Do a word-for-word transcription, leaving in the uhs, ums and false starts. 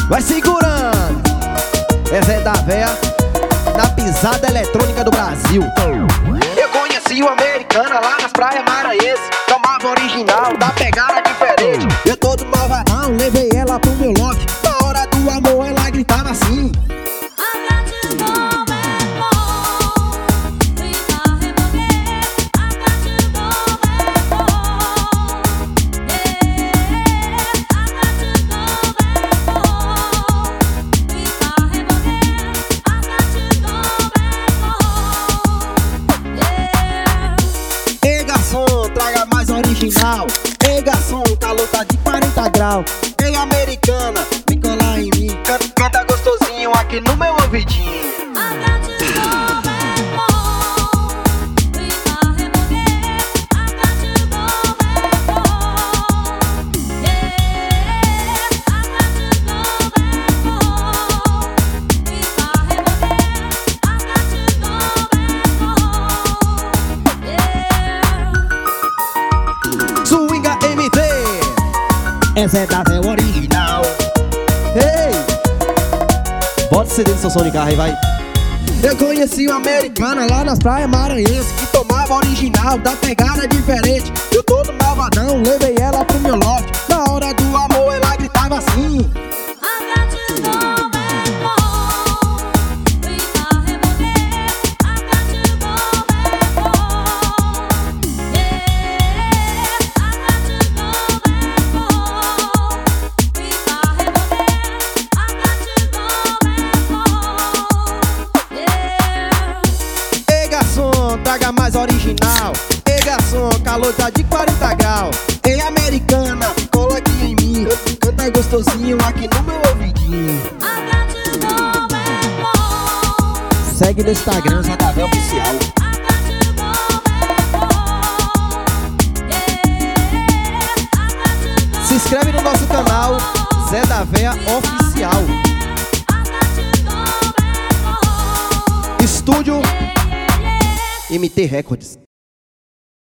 Vai segurando. Essa é da véia na pisada eletrônica do Brasil. Eu conheci uma americana lá nas praias maranhenses. Tomava original, da pegada diferente. Eu todo malvadão, levei ela pro meu lote. Na hora do amor ela gritava assim: traga mais original. Ei, garçom, o calor tá de quarenta graus. Ei, americana, vem colar em mim. Canta, canta gostosinho aqui no meu ouvidinho. Swinga M T, essa é da véia original. Ei, bota o C D do seu som de carro aí, vai. Eu conheci uma americana lá nas praias maranhenses que tomava original, da pegada diferente. Eu todo malvadão, levei ela pro meu lote. Na hora do amor ela gritava assim: traga mais original. Ei, garçom, calor tá de quarenta graus. Ei, americana, cola aqui em mim. Canta gostosinho aqui no meu ouvidinho. Segue no Instagram, Zé da Véia Oficial. Se inscreve no nosso canal, Zé da Véia Oficial. Estúdio M T Records.